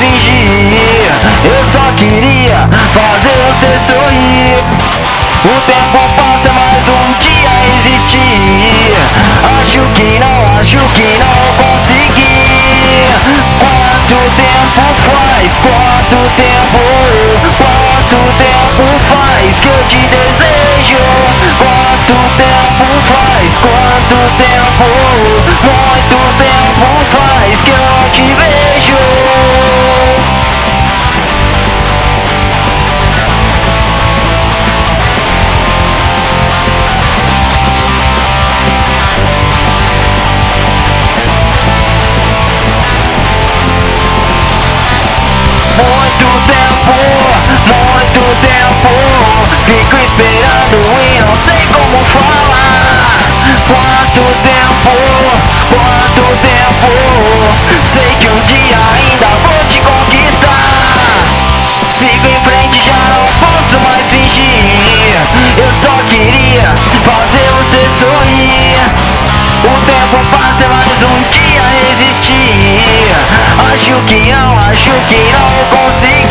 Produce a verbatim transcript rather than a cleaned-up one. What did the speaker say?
fingir. Eu só queria fazer você sorrir. O tempo passa, mas um dia existir. Acho que não, acho que não consegui. Quanto tempo faz, quanto tempo, quanto tempo faz que eu te desejo? Quanto tempo faz, quanto tempo, muito tempo faz que eu não te vejo. Muito tempo, muito tempo, fico esperando e não sei como falar. Quanto tempo, quanto tempo, sei que um dia ainda vou te conquistar. Sigo em frente, já não posso mais fingir. Eu só queria fazer você sorrir. O tempo passa, mas um dia existir. Acho que não, acho que não consigo.